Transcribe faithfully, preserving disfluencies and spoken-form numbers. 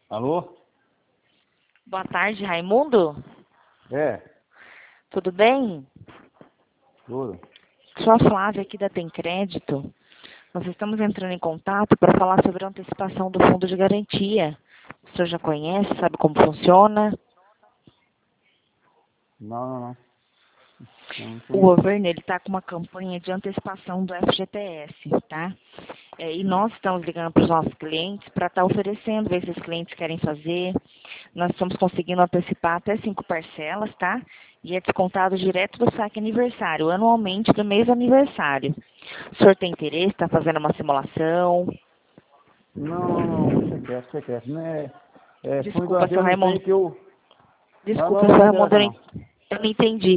Alô? Boa tarde, Raimundo. É, Tudo bem? tudo. Sou a Flávia aqui da Tem Crédito. Nós estamos entrando em contato para falar sobre a antecipação do fundo de garantia. O senhor já conhece, sabe como funciona? Não, não, não. Não O conheço. governo está com uma campanha de antecipação do F G T S, tá? É, e nós estamos ligando para os nossos clientes para estar oferecendo, ver se os clientes querem fazer. Nós estamos conseguindo antecipar até cinco parcelas, tá? E é descontado direto do saque aniversário, anualmente do mês do aniversário. O senhor tem interesse, está fazendo uma simulação? Não, não, não. Deixa quieto, deixa quieto. Não é, é, fundo de Desculpa, garantia seu eu não tenho Raimundo. que eu... Não, Desculpa, não, seu não me Raimundo, interessa eu não não. eu não entendi.